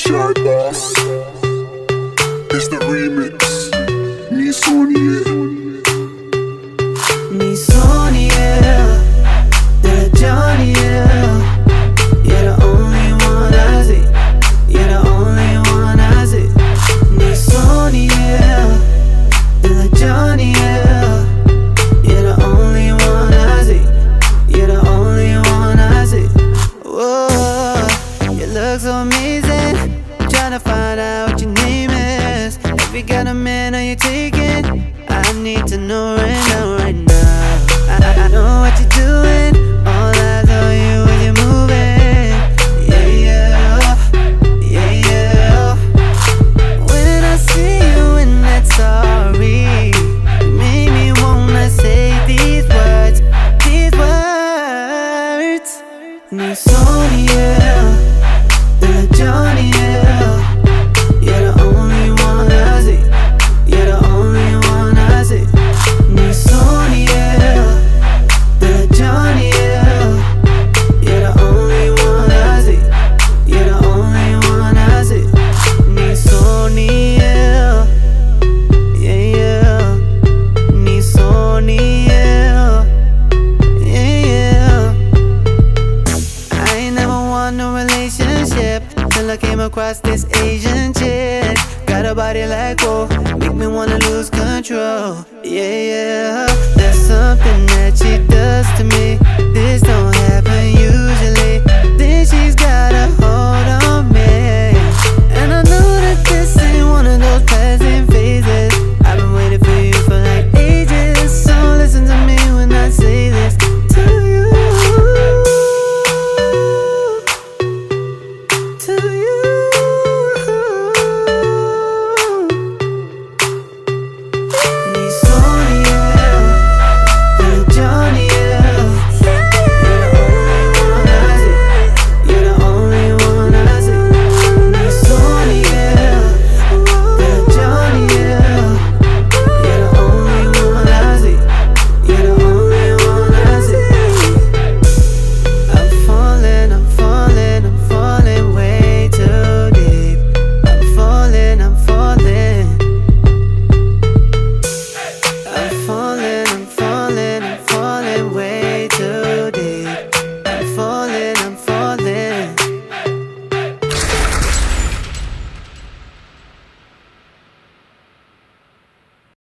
Shy Boss. It's the remix. Nisoniye. Nisoniye, the Johnny, you're the only one I see. You're the only one I see. Nisoniye, the Johnny, you're the only one I see. You're the only one I see. Whoa, you look so amazing. Tryna find out what your name is. If you got a man, are you taking? I need to know right now, right now. I know what you're doing. All eyes on you when you're moving. Yeah, yeah, yeah, yeah. When I see you in that story, you make me wanna say these words, these words. Nisoniye, the Johnny, you're the only one I see. You're the only one I see. Nisoniye, the Johnny, you're the only one I see. You're the only one I see. Nisoniye, yeah, yeah. Nisoniye, yeah, yeah. I ain't never want no relationship till I came across this Asian chick. Got a body like whoa, make me wanna lose control. Yeah, yeah. There's something that she does to me. This don't happen usually. Then she's got